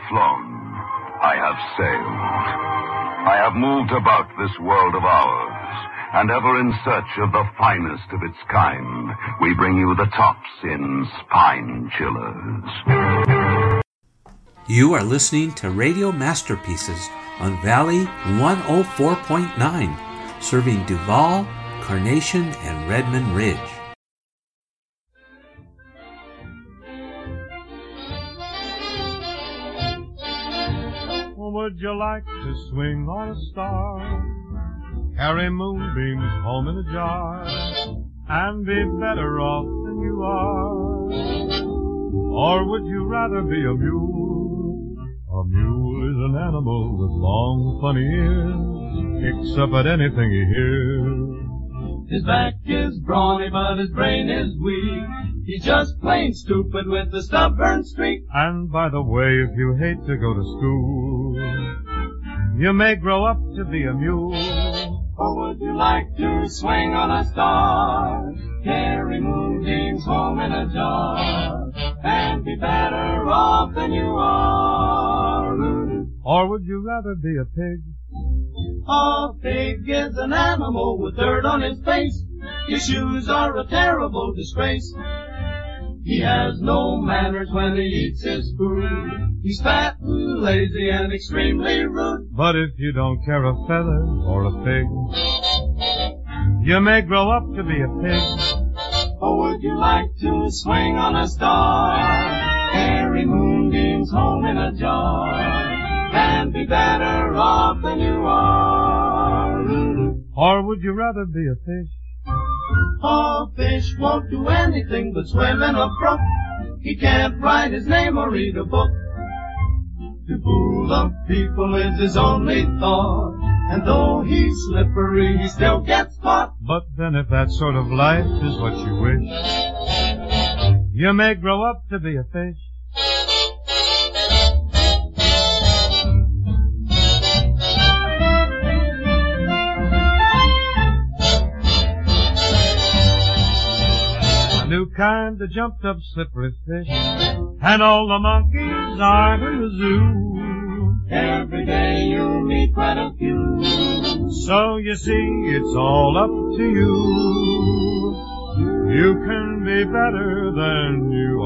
flown. I have sailed. I have moved about this world of ours, and ever in search of the finest of its kind, we bring you the tops in Spine Chillers. You are listening to Radio Masterpieces on Valley 104.9, serving Duval, Carnation, and Redmond Ridge. Would you like to swing on a star, carry moonbeams home in a jar, and be better off than you are? Or would you rather be a mule? A mule is an animal with long, funny ears, kicks up at anything he hears. His back is brawny, but his brain is weak. He's just plain stupid with a stubborn streak. And by the way, if you hate to go to school, you may grow up to be a mule. Or would you like to swing on a star, carry moonbeams home in a jar, and be better off than you are? Or would you rather be a pig? A pig is an animal with dirt on his face. His shoes are a terrible disgrace. He has no manners when he eats his food. He's fat and lazy and extremely rude. But if you don't care a feather or a fig, you may grow up to be a pig. Or would you like to swing on a star, carry moonbeams home in a jar, and be better off than you are? Or would you rather be a fish? A fish won't do anything but swim in a brook. He can't write his name or read a book. To fool the people is his only thought, and though he's slippery, he still gets caught. But then if that sort of life is what you wish, you may grow up to be a fish. New kind of jumped up slippery fish, and all the monkeys are in the zoo. Every day you meet quite a few. So you see, it's all up to you. You can be better than you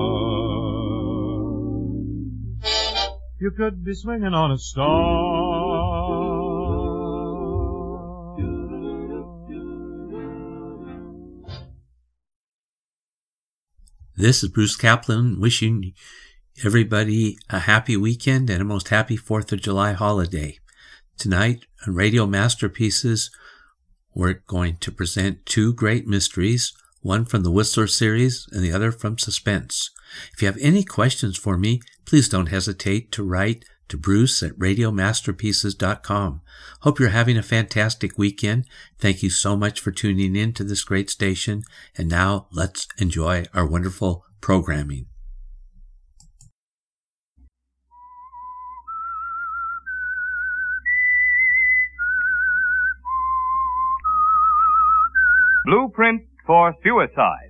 are. You could be swinging on a star. This is Bruce Kaplan wishing everybody a happy weekend and a most happy 4th of July holiday. Tonight on Radio Masterpieces, we're going to present two great mysteries, one from the Whistler series and the other from Suspense. If you have any questions for me, please don't hesitate to write to Bruce at radiomasterpieces.com. Hope you're having a fantastic weekend. Thank you so much for tuning in to this great station. And now let's enjoy our wonderful programming. Blueprint for Suicide.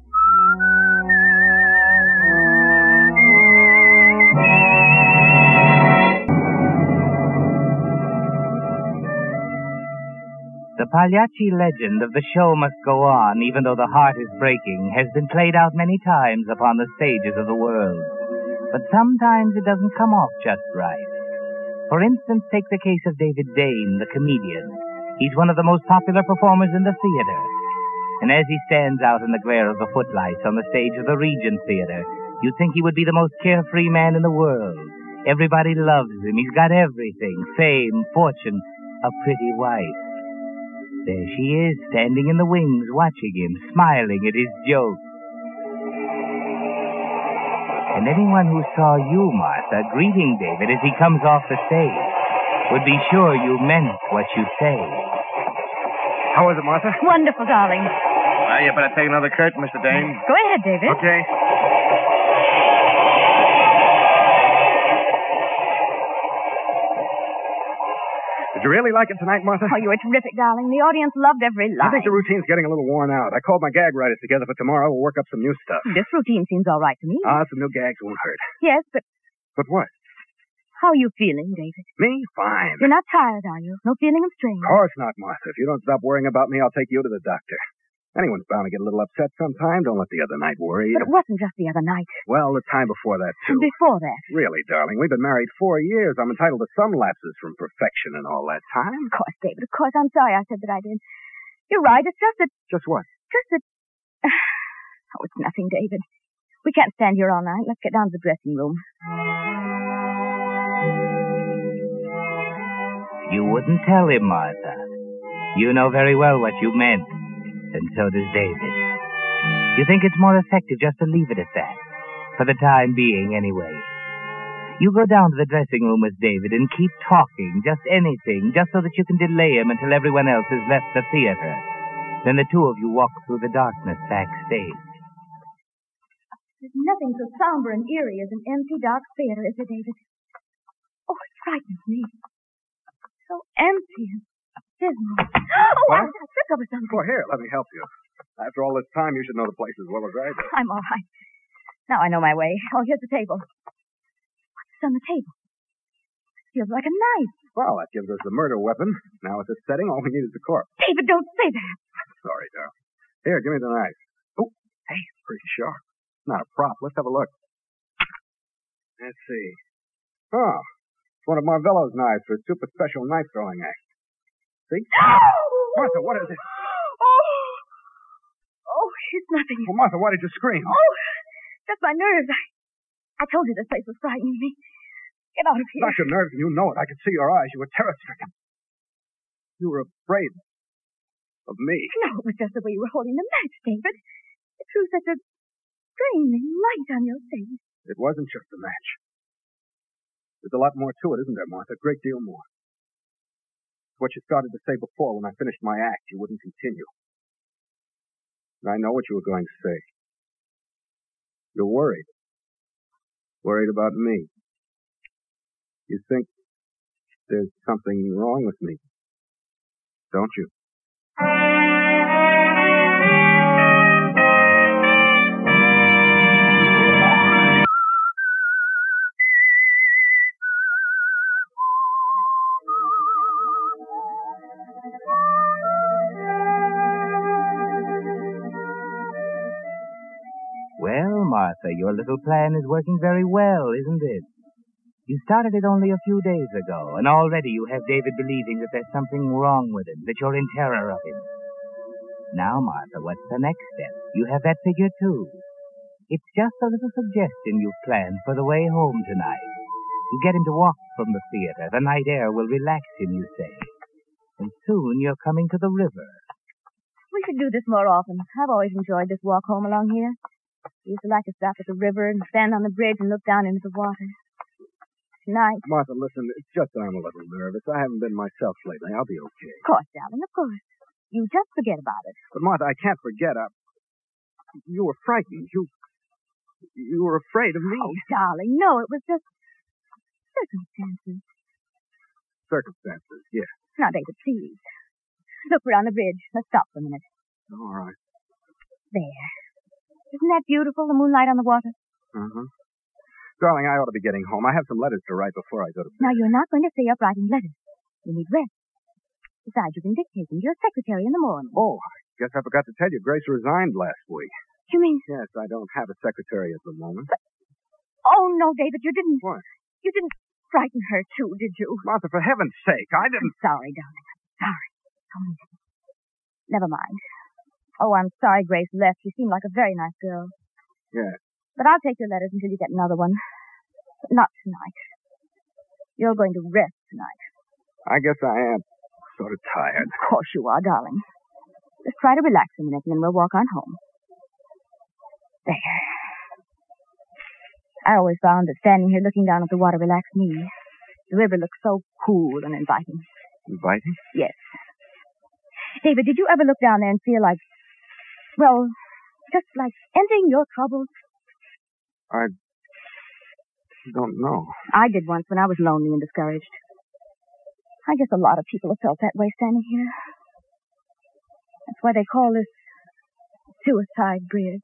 The Pagliacci legend of the show must go on, even though the heart is breaking, has been played out many times upon the stages of the world. But sometimes it doesn't come off just right. For instance, take the case of David Dane, the comedian. He's one of the most popular performers in the theater. And as he stands out in the glare of the footlights on the stage of the Regent Theater, you'd think he would be the most carefree man in the world. Everybody loves him. He's got everything: fame, fortune, a pretty wife. There she is, standing in the wings, watching him, smiling at his joke. And anyone who saw you, Martha, greeting David as he comes off the stage would be sure you meant what you say. How is it, Martha? Wonderful, darling. Well, you better take another curtain, Mr. Dane. Go ahead, David. Okay. Did you really like it tonight, Martha? Oh, you were terrific, darling. The audience loved every line. I think the routine's getting a little worn out. I called my gag writers together for tomorrow. We'll work up some new stuff. This routine seems all right to me. Some new gags won't hurt. Yes, but... But what? How are you feeling, David? Me? Fine. You're not tired, are you? No feeling of strain? Of course not, Martha. If you don't stop worrying about me, I'll take you to the doctor. Anyone's bound to get a little upset sometime. Don't let the other night worry you. But it wasn't just the other night. Well, the time before that, too. And before that. Really, darling, we've been married 4 years. I'm entitled to some lapses from perfection and all that time. Of course, David, of course. I'm sorry I said that I did. You're right. It's just that... Just what? Just that... Oh, it's nothing, David. We can't stand here all night. Let's get down to the dressing room. You wouldn't tell him, Martha. You know very well what you meant. And so does David. You think it's more effective just to leave it at that. For the time being, anyway. You go down to the dressing room with David and keep talking, just anything, just so that you can delay him until everyone else has left the theater. Then the two of you walk through the darkness backstage. There's nothing so somber and eerie as an empty, dark theater, is there, David? Oh, it frightens me. So empty and dismal. Oh, What? I tripped over something. Well, here, let me help you. After all this time, you should know the place as well as I do. I'm all right. Now I know my way. Oh, here's the table. What's on the table? It feels like a knife. Well, that gives us the murder weapon. Now, at this setting, all we need is the corpse. David, don't say that. Sorry, darling. Here, give me the knife. Oh, hey, it's pretty sharp. Not a prop. Let's have a look. Let's see. Oh, it's one of Marvello's knives for his super special knife throwing act. See? Martha, what is it? Oh, it's nothing. Well, Martha, why did you scream? Oh, just my nerves. I told you this place was frightening me. Get out of here. Not your nerves, and you know it. I could see your eyes. You were terror-stricken. You were afraid of me. No, it was just the way you were holding the match, David. It threw such a straining light on your face. It wasn't just a match. There's a lot more to it, isn't there, Martha? A great deal more. What you started to say before when I finished my act, you wouldn't continue. And I know what you were going to say. You're worried. Worried about me. You think there's something wrong with me, don't you? Well, Martha, your little plan is working very well, isn't it? You started it only a few days ago, and already you have David believing that there's something wrong with him, that you're in terror of him. Now, Martha, what's the next step? You have that figure, too. It's just a little suggestion you've planned for the way home tonight. You get him to walk from the theater. The night air will relax him, you say. And soon you're coming to the river. We should do this more often. I've always enjoyed this walk home along here. We used to like to stop at the river and stand on the bridge and look down into the water. Tonight. Martha, listen, it's just that I'm a little nervous. I haven't been myself lately. I'll be okay. Of course, darling, of course. You just forget about it. But, Martha, I can't forget. You were frightened. You were afraid of me. Oh, darling, no, it was just circumstances. Circumstances, yes. Now, David, please. Look, we're on the bridge. Let's stop for a minute. All right. There. Isn't that beautiful, the moonlight on the water? Uh-huh. Darling, I ought to be getting home. I have some letters to write before I go to bed. Now, you're not going to stay up writing letters. You need rest. Besides, you've been dictating to your secretary in the morning. Oh, I guess I forgot to tell you. Grace resigned last week. You mean? Yes, I don't have a secretary at the moment. But, oh, no, David, you didn't. What? You didn't frighten her, too, did you? Martha, for heaven's sake, I didn't... I'm sorry, darling. I'm sorry. Oh, never mind. Oh, I'm sorry Grace left. She seemed like a very nice girl. Yes. But I'll take your letters until you get another one. But not tonight. You're going to rest tonight. I guess I am sort of tired. Of course you are, darling. Just try to relax a minute and then we'll walk on home. There. I always found that standing here looking down at the water relaxed me. The river looks so cool and inviting. Inviting? Yes. David, did you ever look down there and feel like, well, just like ending your troubles? I don't know. I did once when I was lonely and discouraged. I guess a lot of people have felt that way standing here. That's why they call this Suicide Bridge.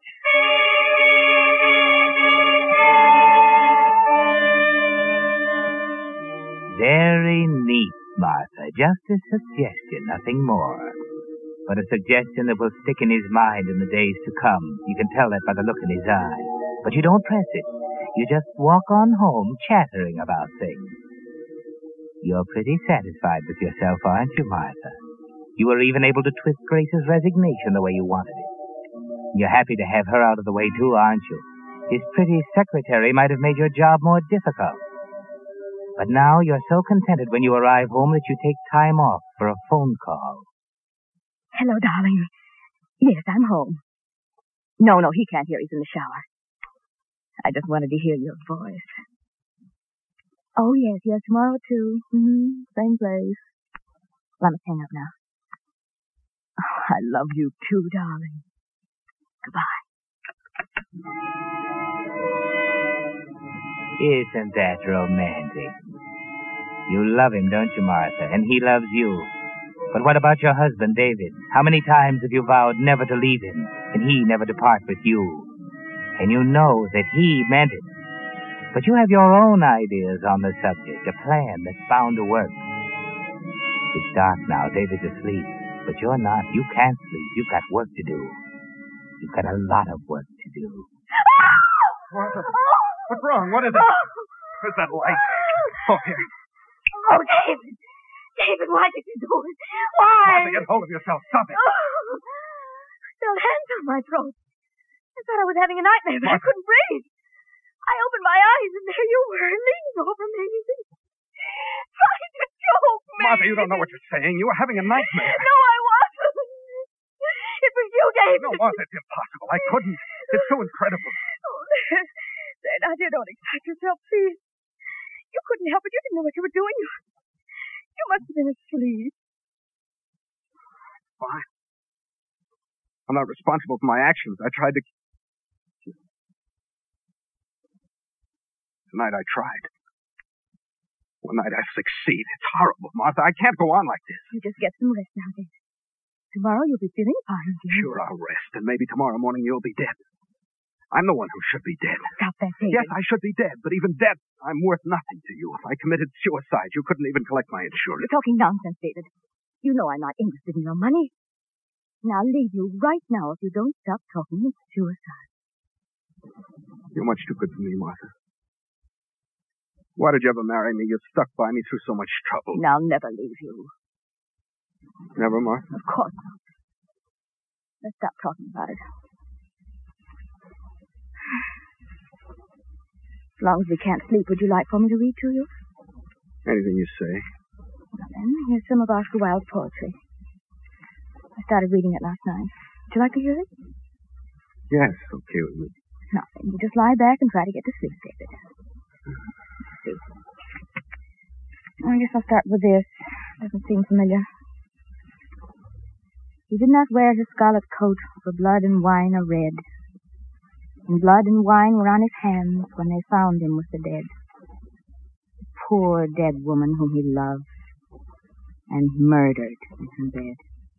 Very neat, Martha. Just a suggestion, nothing more. But a suggestion that will stick in his mind in the days to come. You can tell that by the look in his eye. But you don't press it. You just walk on home chattering about things. You're pretty satisfied with yourself, aren't you, Martha? You were even able to twist Grace's resignation the way you wanted it. You're happy to have her out of the way, too, aren't you? His pretty secretary might have made your job more difficult. But now you're so contented when you arrive home that you take time off for a phone call. Hello, darling. Yes, I'm home. No, he can't hear. He's in the shower. I just wanted to hear your voice. Oh, yes, tomorrow, too. Same place. Well, I must hang up now. Oh, I love you, too, darling. Goodbye. Isn't that romantic? You love him, don't you, Martha? And he loves you. But what about your husband, David? How many times have you vowed never to leave him, and he never to part with you? And you know that he meant it. But you have your own ideas on the subject, a plan that's bound to work. It's dark now. David's asleep. But you're not. You can't sleep. You've got work to do. You've got a lot of work to do. Martha, what's wrong? What is it? Where's that light? Oh, here. Oh, David! David, why did you do it? Why? Martha, get hold of yourself. Stop it. Felt hands on my throat. I thought I was having a nightmare, but I couldn't breathe. I opened my eyes, and there you were, leaning over me. Trying to choke me. Martha, you don't know what you're saying. You were having a nightmare. No, I wasn't. It was you, David. No, Martha, it's impossible. I couldn't. It's so incredible. Oh, there, now, dear, don't excite yourself, please. You couldn't help it. You didn't know what you were doing. You must have been asleep. Fine. I'm not responsible for my actions. I tried to... Tonight I tried. One night I succeed. It's horrible, Martha. I can't go on like this. You just get some rest now, David. Tomorrow you'll be feeling fine, dear. Sure, I'll rest, and maybe tomorrow morning you'll be dead. I'm the one who should be dead. Stop that, David. Yes, I should be dead, but even dead, I'm worth nothing to you. If I committed suicide, you couldn't even collect my insurance. You're talking nonsense, David. You know I'm not interested in your money. And I'll leave you right now if you don't stop talking of suicide. You're much too good for me, Martha. Why did you ever marry me? You stuck by me through so much trouble. And I'll never leave you. Never, Martha? Of course not. Let's stop talking about it. As long as we can't sleep, would you like for me to read to you? Anything you say. Well, then, here's some of Oscar Wilde's poetry. I started reading it last night. Would you like to hear it? Yes, okay with me. Now, then, you just lie back and try to get to sleep, David. Let's see. I guess I'll start with this. Doesn't seem familiar. He did not wear his scarlet coat, for blood and wine are red. And blood and wine were on his hands when they found him with the dead. The poor dead woman whom he loved and murdered in her bed.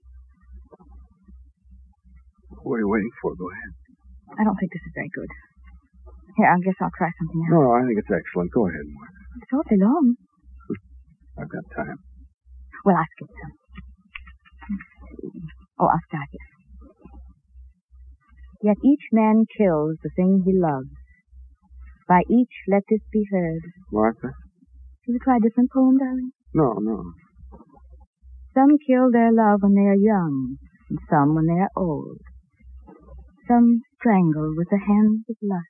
What are you waiting for? Go ahead. I don't think this is very good. Here, I guess I'll try something else. No, I think it's excellent. Go ahead, Martha. It's awfully long. I've got time. Well, I'll skip some. Oh, I'll start here. Yet each man kills the thing he loves. By each let this be heard. Martha? Shall we try a different poem, darling? No. Some kill their love when they are young, and some when they are old. Some strangle with the hands of lust.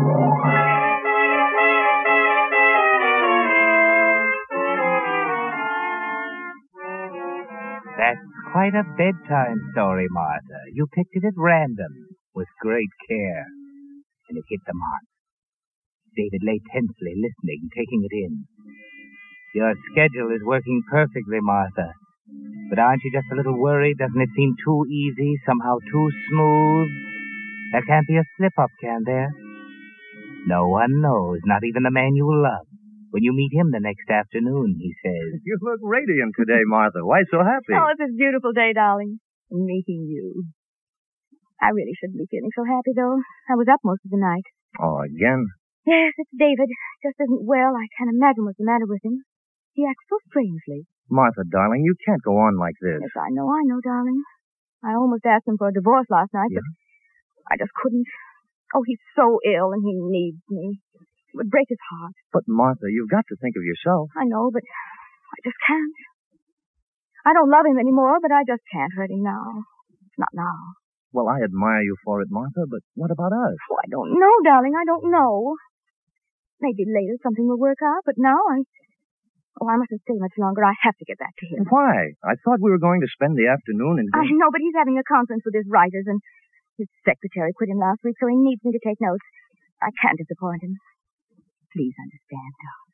That's quite a bedtime story, Martha. You picked it at random, with great care, and it hit the mark. David lay tensely listening, taking it in. Your schedule is working perfectly, Martha. But aren't you just a little worried? Doesn't it seem too easy, somehow too smooth? There can't be a slip-up, can there? No one knows, not even the man you love. When you meet him the next afternoon, he says, You look radiant today, Martha. Why so happy? Oh, it's a beautiful day, darling. Meeting you. I really shouldn't be feeling so happy, though. I was up most of the night. Oh, again? Yes, it's David. Just isn't well. I can't imagine what's the matter with him. He acts so strangely. Martha, darling, you can't go on like this. Yes, I know, darling. I almost asked him for a divorce last night, but I just couldn't. Oh, he's so ill and he needs me. It would break his heart. But, Martha, you've got to think of yourself. I know, but I just can't. I don't love him anymore, but I just can't hurt him now. Not now. Well, I admire you for it, Martha, but what about us? Oh, I don't know, darling. I don't know. Maybe later something will work out, but now I mustn't stay much longer. I have to get back to him. Why? I thought we were going to spend the afternoon in... I know, but he's having a conference with his writers, and his secretary quit him last week, so he needs me to take notes. I can't disappoint him. Please understand,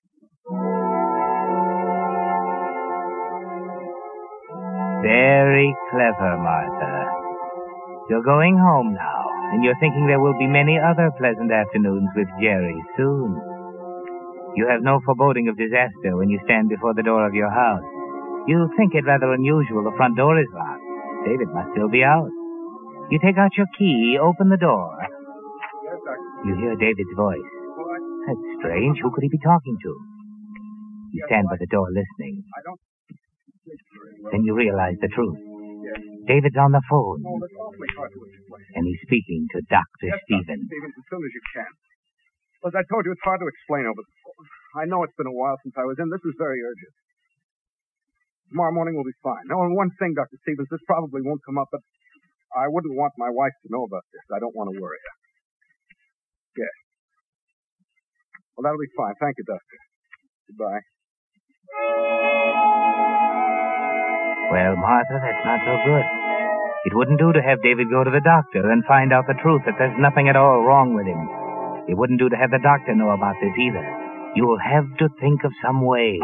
darling. Very clever, Martha. You're going home now, and you're thinking there will be many other pleasant afternoons with Jerry soon. You have no foreboding of disaster when you stand before the door of your house. You think it rather unusual the front door is locked. David must still be out. You take out your key, open the door. Yes, Doctor. You hear David's voice. That's strange. Who could he be talking to? You stand by the door listening. I don't... Then you realize the truth. David's on the phone. Oh, that's awfully hard to explain. And he's speaking to Dr. Yes, Stevens. Dr. Stevens, as soon as you can. As I told you, it's hard to explain over the phone. I know it's been a while since I was in. This is very urgent. Tomorrow morning will be fine. Now, and one thing, Dr. Stevens, this probably won't come up, but I wouldn't want my wife to know about this. I don't want to worry her. Yes. Well, that'll be fine. Thank you, Doctor. Goodbye. Well, Martha, that's not so good. It wouldn't do to have David go to the doctor and find out the truth that there's nothing at all wrong with him. It wouldn't do to have the doctor know about this either. You'll have to think of some way.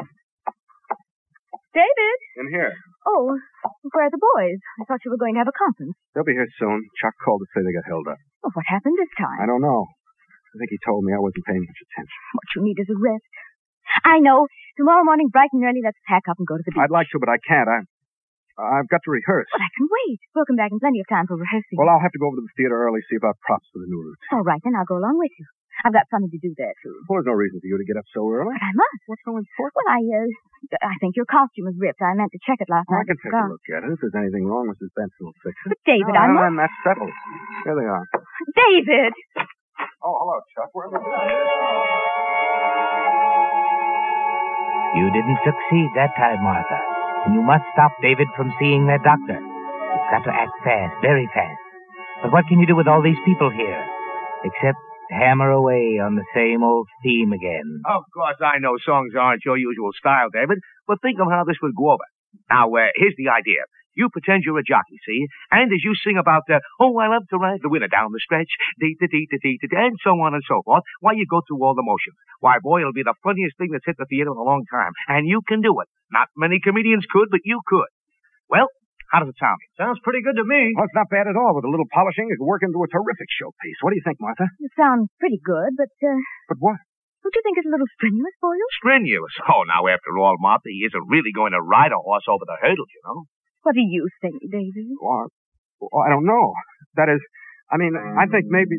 David? In here. Oh, where are the boys? I thought you were going to have a conference. They'll be here soon. Chuck called to say they got held up. Oh, what happened this time? I don't know. I think he told me I wasn't paying much attention. What you need is a rest. I know. Tomorrow morning, bright and early, let's pack up and go to the beach. I'd like to, but I can't. I've got to rehearse. Well, I can wait. We'll come back in plenty of time for rehearsing. Well, I'll have to go over to the theater early, see about props for the new routine. All right, then I'll go along with you. I've got something to do there, too. Well, there's no reason for you to get up so early. But I must. What's so important? Well, I think your costume is ripped. I meant to check it last night. I can take a look at it. If there's anything wrong, Mrs. Benson will fix it. But, David, I must... And that's settled. Here they are. David! Oh, hello, Chuck. Where am I? You didn't succeed that time, Martha. And you must stop David from seeing that doctor. You've got to act fast, very fast. But what can you do with all these people here? Except hammer away on the same old theme again. Of course, I know songs aren't your usual style, David, but think of how this would go over. Now, here's the idea. You pretend you're a jockey, see? And as you sing about, oh, I love to ride the winner down the stretch, and so on and so forth, why, you go through all the motions. Why, boy, it'll be the funniest thing that's hit the theater in a long time. And you can do it. Not many comedians could, but you could. Well, how does it sound? Sounds pretty good to me. Well, it's not bad at all. With a little polishing, it could work into a terrific showpiece. What do you think, Martha? It sounds pretty good, but, But what? don't you think it's a little strenuous for you? Strenuous? Oh, now, after all, Martha, he isn't really going to ride a horse over the hurdles, you know. What do you think, David? Well, I don't know. That is, I think maybe...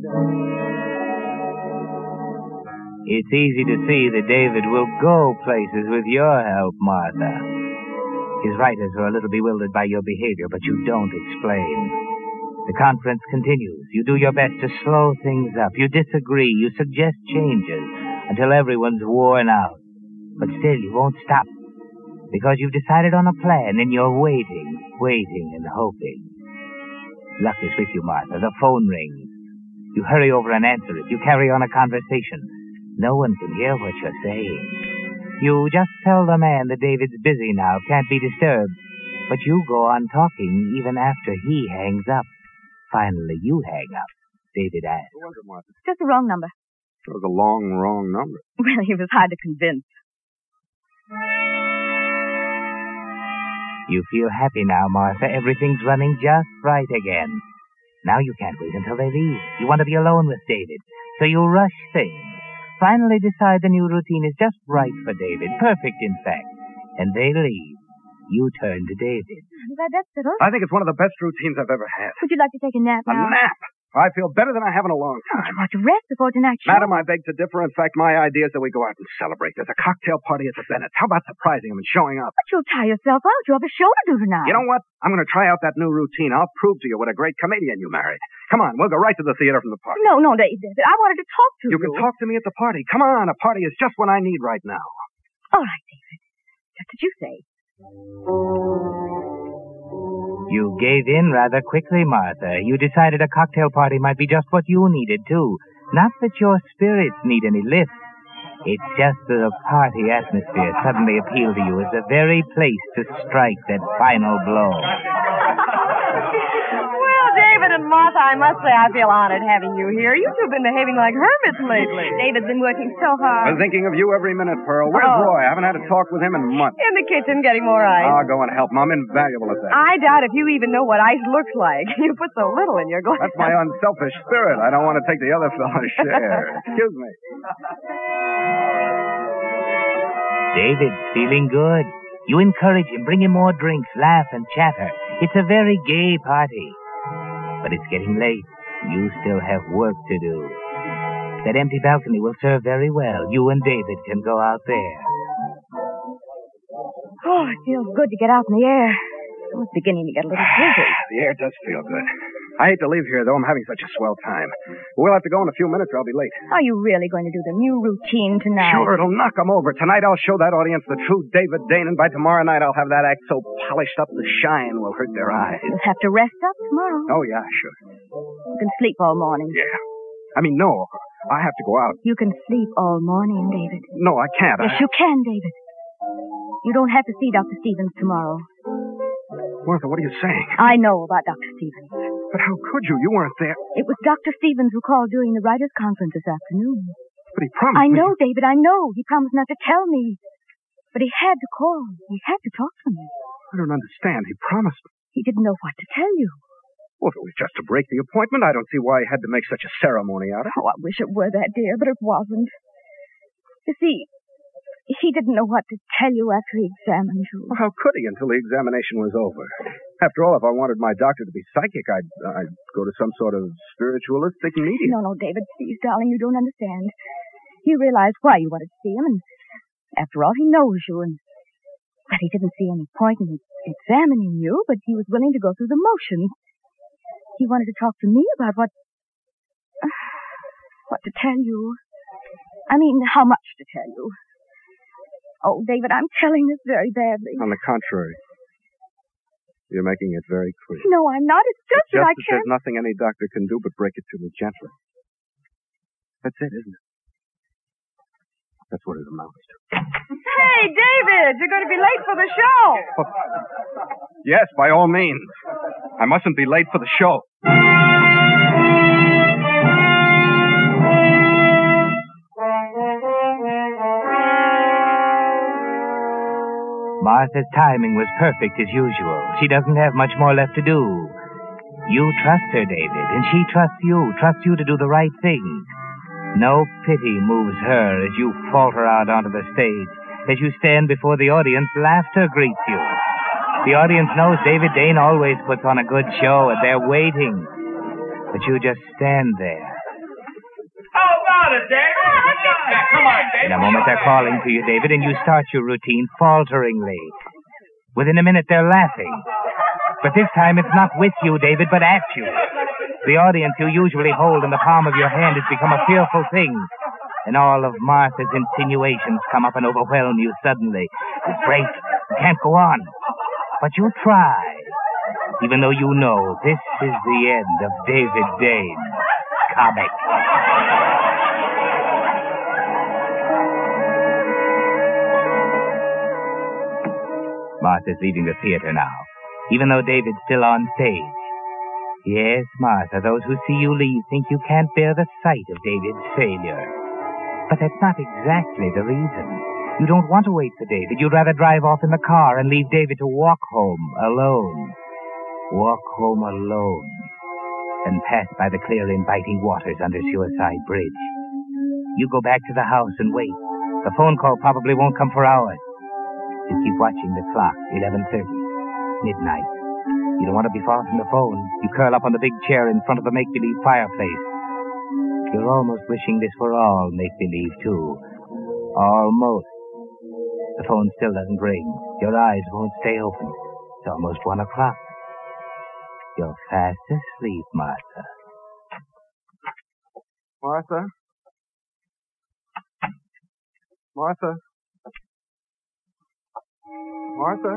It's easy to see that David will go places with your help, Martha. His writers are a little bewildered by your behavior, but you don't explain. The conference continues. You do your best to slow things up. You disagree. You suggest changes until everyone's worn out. But still, you won't stop. Because you've decided on a plan and you're waiting and hoping. Luck is with you, Martha. The phone rings. You hurry over and answer it. You carry on a conversation. No one can hear what you're saying. You just tell the man that David's busy now, can't be disturbed. But you go on talking even after he hangs up. Finally, you hang up. David asks. Who was it, Martha? Just the wrong number. It was a long, wrong number. Well, he was hard to convince. You feel happy now, Martha. Everything's running just right again. Now you can't wait until they leave. You want to be alone with David. So you rush things. Finally decide the new routine is just right for David. Perfect, in fact. And they leave. You turn to David. That's settled. I think it's one of the best routines I've ever had. Would you like to take a nap now? A nap? I feel better than I have in a long Don't time. you want to rest before tonight's show? Madam, I beg to differ. In fact, my idea is that we go out and celebrate. There's a cocktail party at the Bennett's. How about surprising him and showing up? But you'll tire yourself out. You have a show to do tonight. You know what? I'm going to try out that new routine. I'll prove to you what a great comedian you married. Come on, we'll go right to the theater from the party. No, David. I wanted to talk to you. You can talk to me at the party. Come on, a party is just what I need right now. All right, David. Just as you say. You gave in rather quickly, Martha. You decided a cocktail party might be just what you needed, too. Not that your spirits need any lift. It's just that a party atmosphere suddenly appealed to you as the very place to strike that final blow. Well, David and Martha, I must say I feel honored having you here. You two have been behaving like hermits lately. David's been working so hard. I'm thinking of you every minute, Pearl. Where's Roy? I haven't had a talk with him in months. In the kitchen getting more ice. I'll go and help him. I'm invaluable at that. I doubt if you even know what ice looks like. You put so little in your glass. That's my unselfish spirit. I don't want to take the other fellow's share. Excuse me. David's feeling good. You encourage him, bring him more drinks, laugh and chatter. It's a very gay party. But it's getting late. You still have work to do. That empty balcony will serve very well. You and David can go out there. Oh, it feels good to get out in the air. I was beginning to get a little dizzy. The air does feel good. I hate to leave here, though. I'm having such a swell time. We'll have to go in a few minutes or I'll be late. Are you really going to do the new routine tonight? Sure, it'll knock 'em over. Tonight I'll show that audience the true David Dane, and by tomorrow night I'll have that act so polished up the shine will hurt their eyes. You'll have to rest up tomorrow. Oh, yeah, sure. You can sleep all morning. Yeah. I mean, no. I have to go out. You can sleep all morning, David. No, I can't. Yes, you can, David. You don't have to see Dr. Stevens tomorrow. Martha, what are you saying? I know about Dr. Stevens. But how could you? You weren't there. It was Dr. Stevens who called during the writers' conference this afternoon. But he promised I me... know, David, I know. He promised not to tell me. But he had to call. He had to talk to me. I don't understand. He promised me. He didn't know what to tell you. Well, if it was just to break the appointment, I don't see why he had to make such a ceremony out of it. Oh, I wish it were that, dear, but it wasn't. You see, he didn't know what to tell you after he examined you. Well, how could he until the examination was over? After all, if I wanted my doctor to be psychic, I'd go to some sort of spiritualistic medium. No, David, please, darling, you don't understand. He realized why you wanted to see him, and after all, he knows you, and but he didn't see any point in examining you, but he was willing to go through the motions. He wanted to talk to me about what to tell you. I mean, how much to tell you. Oh, David, I'm telling this very badly. On the contrary, you're making it very clear. No, I'm not. It's just that I can't... There's nothing any doctor can do but break it to me gently. That's it, isn't it? That's what it amounts to. Hey, David, you're going to be late for the show. Oh. Yes, by all means. I mustn't be late for the show. Martha's timing was perfect as usual. She doesn't have much more left to do. You trust her, David, and she trusts you to do the right thing. No pity moves her as you falter out onto the stage. As you stand before the audience, laughter greets you. The audience knows David Dane always puts on a good show, and they're waiting. But you just stand there. How about it, David? Come on, David. In a moment, they're calling to you, David, and you start your routine falteringly. Within a minute, they're laughing. But this time, it's not with you, David, but at you. The audience you usually hold in the palm of your hand has become a fearful thing. And all of Martha's insinuations come up and overwhelm you suddenly. You break. You can't go on. But you try. Even though you know this is the end of David Dane. Comic. Martha's leaving the theater now, even though David's still on stage. Yes, Martha, those who see you leave think you can't bear the sight of David's failure. But that's not exactly the reason. You don't want to wait for David. You'd rather drive off in the car and leave David to walk home alone. Walk home alone. And pass by the clear, inviting waters under Suicide Bridge. You go back to the house and wait. The phone call probably won't come for hours. You keep watching the clock, 11:30, midnight. You don't want to be far from the phone. You curl up on the big chair in front of the make-believe fireplace. You're almost wishing this were all make-believe, too. Almost. The phone still doesn't ring. Your eyes won't stay open. It's almost 1 o'clock. You're fast asleep, Martha. Martha? Martha? Martha?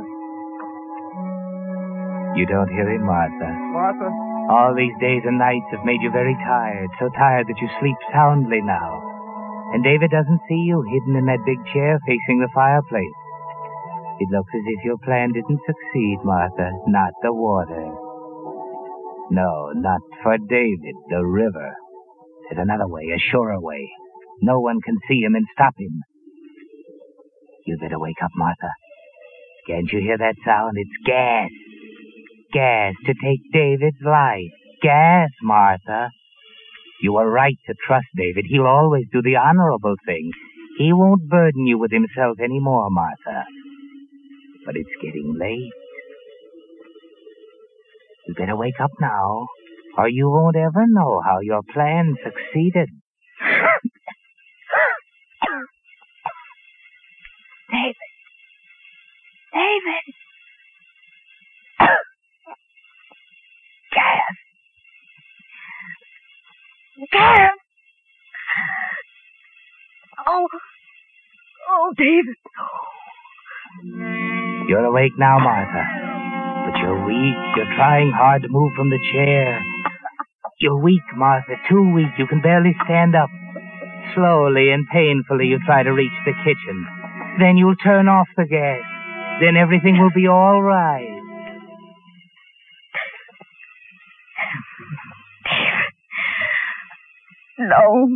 You don't hear him, Martha. Martha? All these days and nights have made you very tired, so tired that you sleep soundly now. And David doesn't see you hidden in that big chair facing the fireplace. It looks as if your plan didn't succeed, Martha. Not the water. No, not for David, the river. There's another way, a surer way. No one can see him and stop him. You'd better wake up, Martha. Can't you hear that sound? It's gas. Gas to take David's life. Gas, Martha. You were right to trust David. He'll always do the honorable thing. He won't burden you with himself anymore, Martha. But it's getting late. You better wake up now, or you won't ever know how your plan succeeded. David. David. Gas. Gas. Oh, David. You're awake now, Martha. But you're weak. You're trying hard to move from the chair. You're weak, Martha. Too weak. You can barely stand up. Slowly and painfully you try to reach the kitchen. Then you'll turn off the gas. Then everything will be all right. No.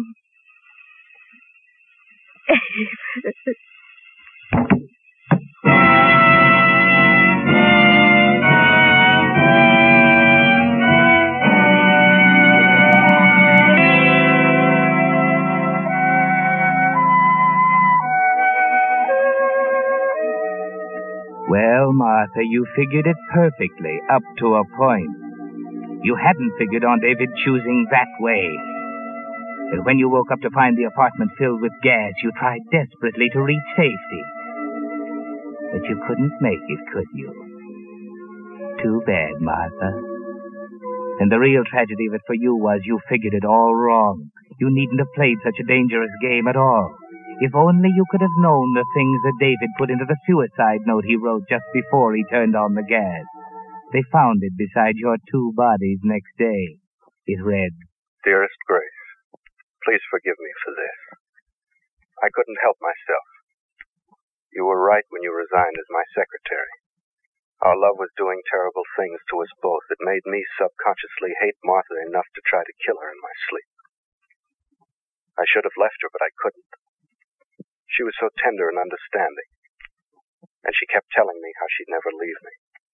Well, Martha, you figured it perfectly, up to a point. You hadn't figured on David choosing that way. And when you woke up to find the apartment filled with gas, you tried desperately to reach safety. But you couldn't make it, could you? Too bad, Martha. And the real tragedy of it for you was you figured it all wrong. You needn't have played such a dangerous game at all. If only you could have known the things that David put into the suicide note he wrote just before he turned on the gas. They found it beside your two bodies next day. It read, Dearest Grace, please forgive me for this. I couldn't help myself. You were right when you resigned as my secretary. Our love was doing terrible things to us both that made me subconsciously hate Martha enough to try to kill her in my sleep. I should have left her, but I couldn't. She was so tender and understanding, and she kept telling me how she'd never leave me.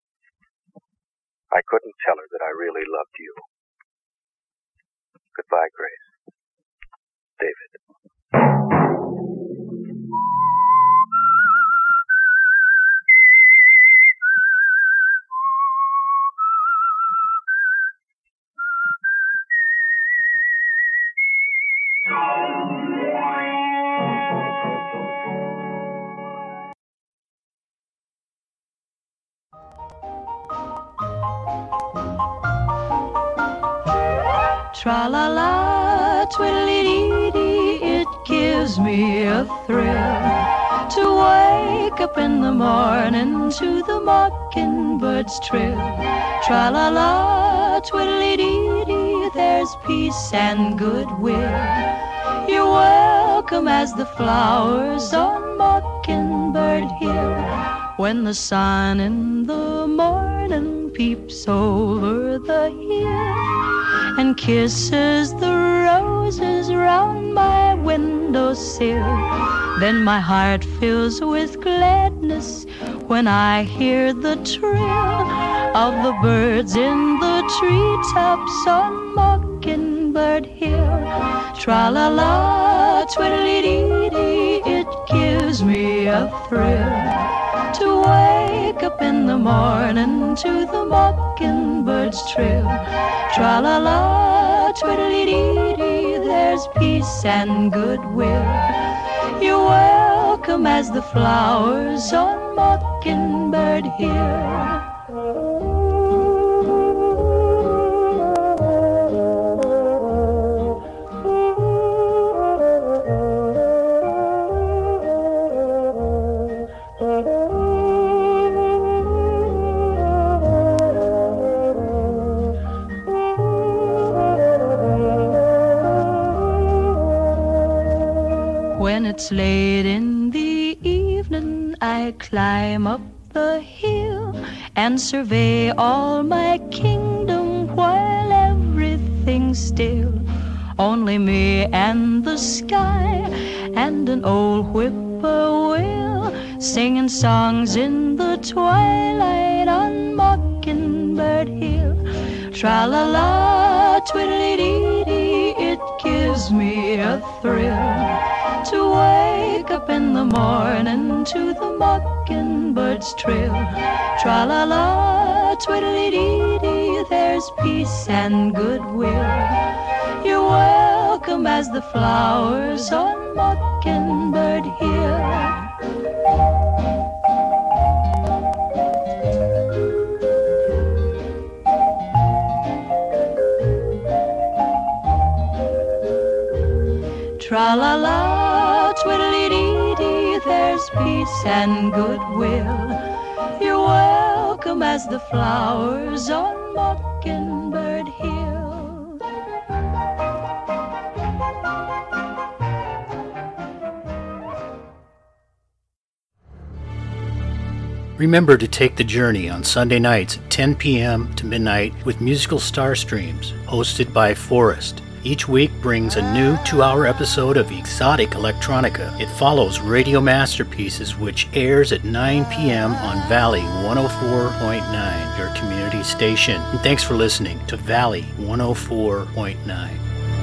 I couldn't tell her that I really loved you. Goodbye, Grace. David. Tra-la-la, twiddly-dee-dee, it gives me a thrill to wake up in the morning to the mockingbird's trill. Tra-la-la, twiddly-dee-dee, there's peace and goodwill. You're welcome as the flowers on Mockingbird Hill. When the sun in the morning peeps over the hill and kisses the roses round my windowsill, then my heart fills with gladness when I hear the trill of the birds in the treetops on Mockingbird Hill. Tra-la-la, twiddly-dee-dee, it gives me a thrill to wake up in the morning to the mockingbird's trill. Tra-la-la, twiddly-dee-dee, there's peace and goodwill. You're welcome as the flowers on Mockingbird Hill. When it's late in the evening, I climb up the hill and survey all my kingdom while everything's still. Only me and the sky and an old whippoorwill singing songs in the twilight on Mockingbird Hill. Tra-la-la, twiddly-dee-dee, it gives me a thrill to wake up in the morning to the mockingbird's trill. Tra-la-la, twiddly-dee-dee, there's peace and goodwill. You're welcome as the flowers on Mockingbird Hill. Tra-la-la, twiddly-dee-dee, there's peace and goodwill. You're welcome as the flowers on Mockingbird Hill. Remember to take the journey on Sunday nights at 10 p.m. to midnight with Musical Star Streams, hosted by Forrest. Each week brings a new 2-hour episode of exotic electronica. It follows Radio Masterpieces, which airs at 9 p.m. on Valley 104.9, your community station. And thanks for listening to Valley 104.9.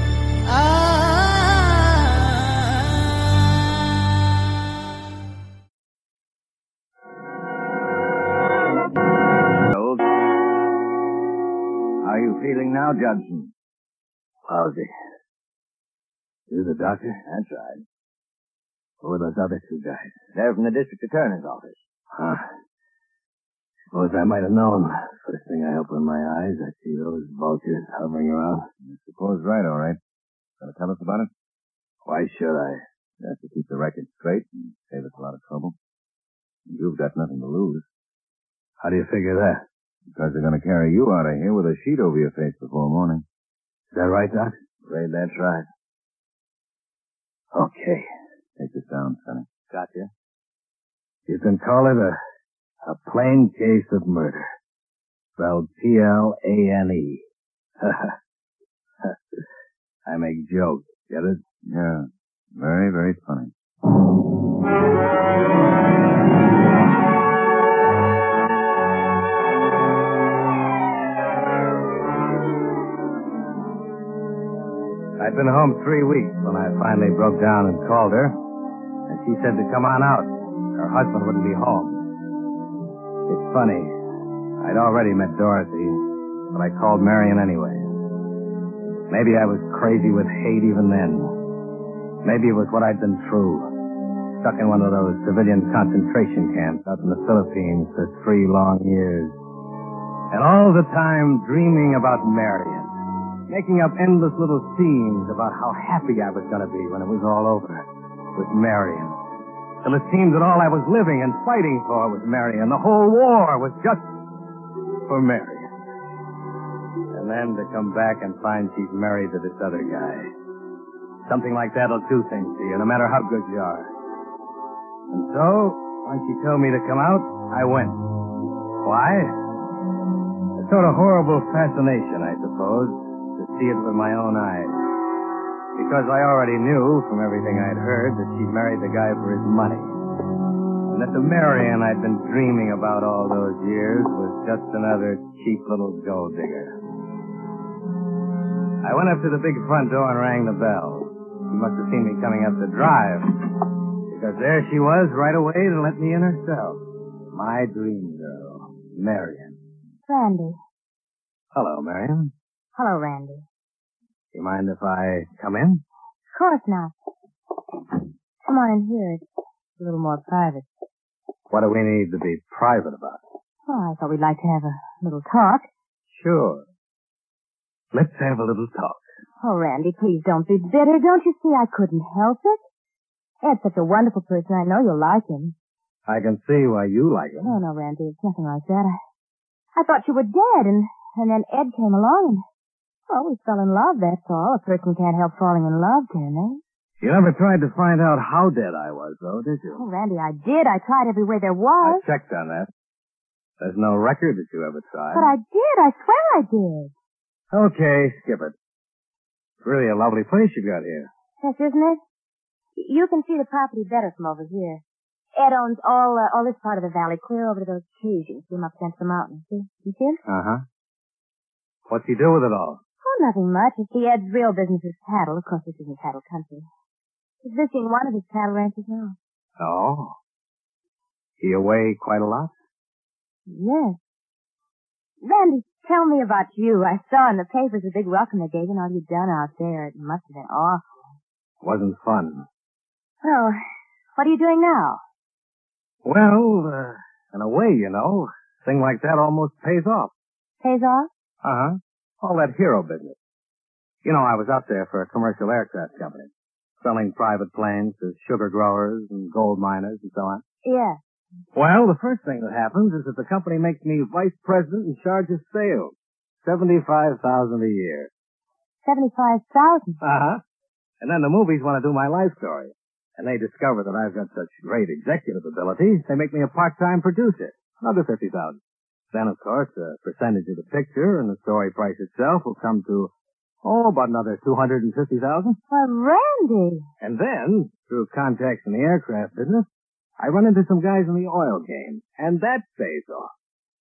How are you feeling now, Judson? Lousy. You the doctor? That's right. Who are those other two guys? They're from the district attorney's office. Huh. Suppose I might have known. First thing I open my eyes, I see those vultures hovering around. I suppose right, all right. Gonna tell us about it? Why should I? You have to keep the record straight and save us a lot of trouble. You've got nothing to lose. How do you figure that? Because they're gonna carry you out of here with a sheet over your face before morning. Is that right, Doc? Right, that's right. Okay. Take this down, Sonny. Gotcha. You can call it a plain case of murder. Spelled Plane. I make jokes. Get it? Yeah. Very, very funny. I'd been home 3 weeks when I finally broke down and called her, and she said to come on out. Her husband wouldn't be home. It's funny. I'd already met Dorothy, but I called Marion anyway. Maybe I was crazy with hate even then. Maybe it was what I'd been through. Stuck in one of those civilian concentration camps out in the Philippines for 3 long years. And all the time dreaming about Marion. Making up endless little scenes about how happy I was going to be when it was all over with Marion. Till it seemed that all I was living and fighting for was Marion. The whole war was just for Marion. And then to come back and find she's married to this other guy. Something like that'll do things to you, no matter how good you are. And so, when she told me to come out, I went. Why? A sort of horrible fascination, I suppose. To see it with my own eyes. Because I already knew from everything I'd heard that she'd married the guy for his money. And that the Marion I'd been dreaming about all those years was just another cheap little gold digger. I went up to the big front door and rang the bell. She must have seen me coming up the drive. Because there she was right away to let me in herself. My dream girl, Marion. Randy. Hello, Marion. Hello, Randy. You mind if I come in? Of course not. Come on in here. It's a little more private. What do we need to be private about? Oh, I thought we'd like to have a little talk. Sure. Let's have a little talk. Oh, Randy, please don't be bitter. Don't you see I couldn't help it? Ed's such a wonderful person. I know you'll like him. I can see why you like him. Oh, no, Randy, it's nothing like that. I thought you were dead, and then Ed came along, and, well, we fell in love, that's all. A person can't help falling in love, can they? You never tried to find out how dead I was, though, did you? Oh, Randy, I did. I tried every way there was. I checked on that. There's no record that you ever tried. But I did. I swear I did. Okay, skip it. It's really a lovely place you got here. Yes, isn't it? You can see the property better from over here. Ed owns all this part of the valley, clear over to those trees. You can see them up against the mountains. See? You see them? Uh-huh. What's he do with it all? Oh, nothing much. You see, Ed's real business is cattle. Of course, this isn't cattle country. He's visiting one of his cattle ranches now. Oh. He away quite a lot? Yes. Randy, tell me about you. I saw in the papers the big welcome they gave you and all you'd done out there. It must have been awful. Wasn't fun. Oh, what are you doing now? Well, in a way, you know, a thing like that almost pays off. Pays off? Uh-huh. All that hero business. You know, I was out there for a commercial aircraft company, selling private planes to sugar growers and gold miners and so on. Yeah. Well, the first thing that happens is that the company makes me vice president in charge of sales. $75,000 a year. $75,000? Uh-huh. And then the movies want to do my life story. And they discover that I've got such great executive ability, they make me a part-time producer. Another $50,000. Then, of course, a percentage of the picture and the story price itself will come to, about another $250,000. Well, Randy! And then, through contacts in the aircraft business, I run into some guys in the oil game. And that pays off.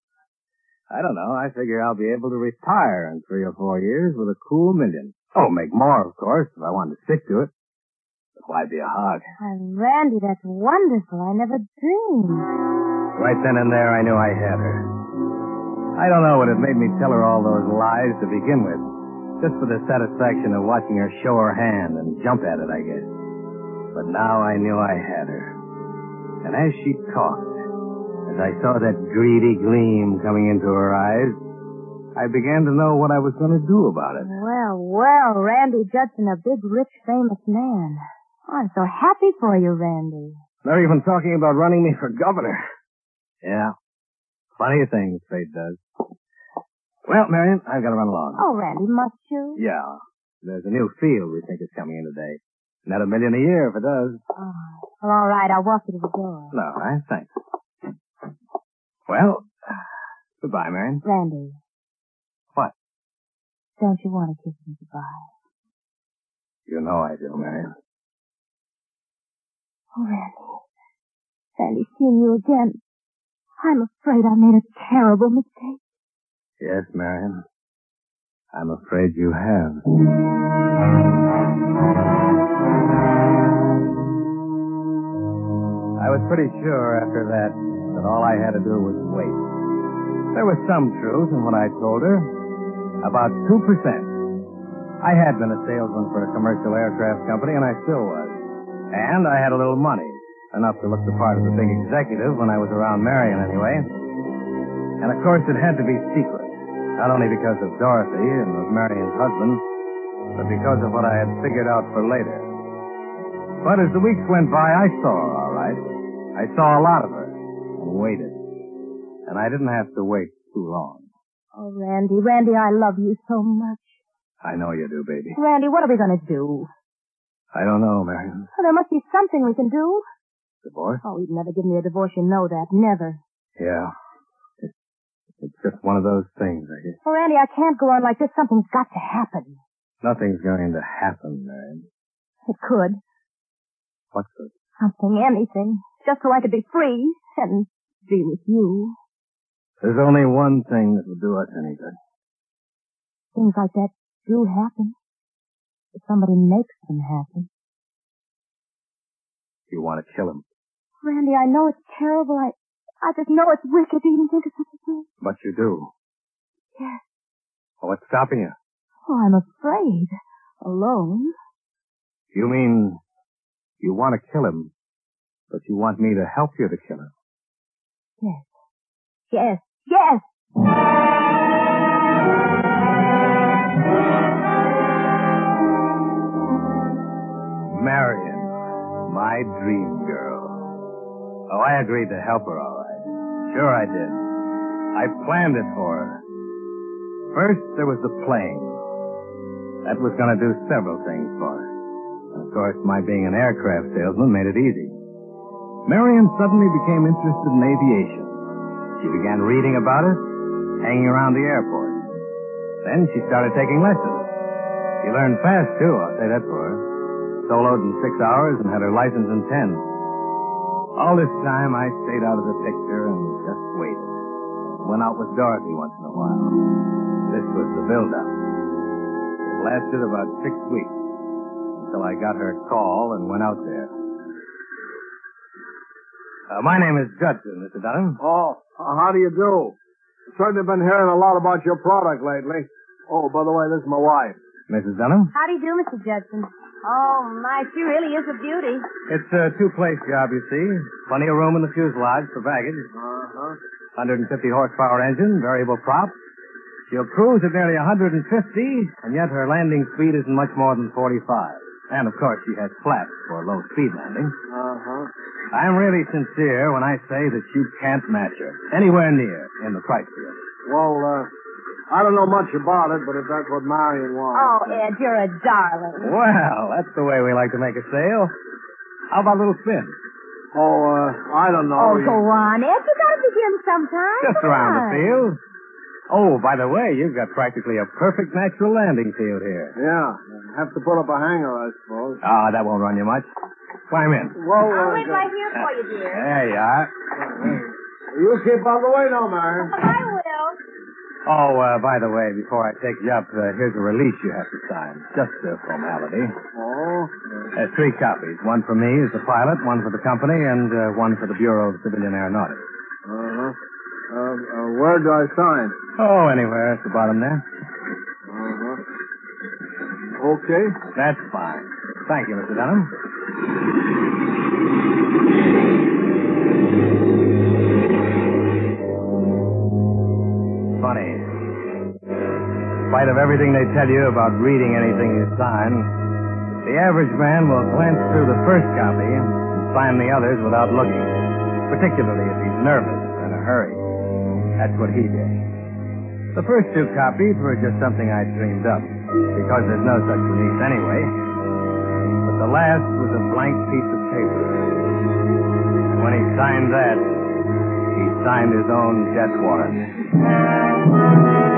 I don't know. I figure I'll be able to retire in 3 or 4 years with a cool $1 million. Oh, make more, of course, if I wanted to stick to it. But why be a hog? Oh, Randy, that's wonderful. I never dreamed. Right then and there, I knew I had her. I don't know what it made me tell her all those lies to begin with. Just for the satisfaction of watching her show her hand and jump at it, I guess. But now I knew I had her. And as she talked, as I saw that greedy gleam coming into her eyes, I began to know what I was going to do about it. Well, Randy Judson, a big, rich, famous man. Oh, I'm so happy for you, Randy. They're even talking about running me for governor. Yeah. Funny things fate does. Well, Marion, I've got to run along. Oh, Randy, must you? Yeah. There's a new field we think is coming in today. Net $1 million a year if it does. Oh, well, all right. I'll walk you to the door. No, thanks. Well, goodbye, Marion. Randy. What? Don't you want to kiss me goodbye? You know I do, Marion. Oh, Randy, seeing you again, I'm afraid I made a terrible mistake. Yes, Marion. I'm afraid you have. I was pretty sure after that all I had to do was wait. There was some truth in what I told her. About 2%. I had been a salesman for a commercial aircraft company, and I still was. And I had a little money, enough to look the part of the big executive when I was around Marion anyway. And of course it had to be secret, not only because of Dorothy and of Marion's husband, but because of what I had figured out for later. But as the weeks went by, I saw her all right. I saw a lot of her and waited. And I didn't have to wait too long. Oh, Randy, I love you so much. I know you do, baby. Randy, what are we going to do? I don't know, Marion. Oh, there must be something we can do. Divorce? Oh, you'd never give me a divorce, you know that. Never. Yeah. It's just one of those things, I guess. Oh, Randy, I can't go on like this. Something's got to happen. Nothing's going to happen, Marion. It could. What could? Something, anything. Just so I could be free and be with you. There's only one thing that will do us any good. Things like that do happen. If somebody makes them happen. You want to kill him? Randy, I know it's terrible. I just know it's wicked to even think of such a thing. But you do. Yes. Well, what's stopping you? Oh, I'm afraid. Alone. You mean you want to kill him, but you want me to help you to kill him? Yes. Yes. Yes! Marion, my dream girl. Oh, I agreed to help her, all right. Sure I did. I planned it for her. First, there was the plane. That was going to do several things for her. And of course, my being an aircraft salesman made it easy. Marion suddenly became interested in aviation. She began reading about it, hanging around the airport. Then she started taking lessons. She learned fast, too, I'll say that for her. Soloed in 6 hours and had her license in 10. All this time, I stayed out of the picture and just waited. Went out with Dorothy once in a while. This was the build-up. It lasted about 6 weeks until I got her call and went out there. My name is Judson, Mr. Dunham. Oh, how do you do? I've certainly been hearing a lot about your product lately. Oh, by the way, this is my wife. Mrs. Dunham? How do you do, Mr. Judson? Oh, my, she really is a beauty. It's a two-place job, you see. Plenty of room in the fuselage for baggage. 150 horsepower engine, variable prop. She'll cruise at nearly 150, and yet her landing speed isn't much more than 45. And, of course, she has flaps for low-speed landing. I'm really sincere when I say that you can't match her. Anywhere near in the price field. Well, I don't know much about it, but if that's what Marion wants. Oh, Ed, you're a darling. Well, that's the way we like to make a sale. How about a little spin? Oh, I don't know. Oh, go on, Ed. You gotta begin sometime. Just Come around on. the field. Oh, by the way, you've got practically a perfect natural landing field here. Yeah. Have to put up a hangar, I suppose. Ah, that won't run you much. Climb in. Well, I'll wait right here for you, dear. There you are. You keep out of the way now, Marion. I will. Oh, by the way, before I take you up, here's a release you have to sign. Just a formality. Oh? There's 3 copies. One for me as the pilot, one for the company, and one for the Bureau of Civilian Aeronautics. Where do I sign? Oh, anywhere at the bottom there. Okay. That's fine. Thank you, Mr. Dunham. Funny. In spite of everything they tell you about reading anything you sign, the average man will glance through the first copy and sign the others without looking, particularly if he's nervous or in a hurry. That's what he did. The first 2 copies were just something I dreamed up, because there's no such release anyway. But the last was a blank piece of paper. And when he signed that, he signed his own death warrant.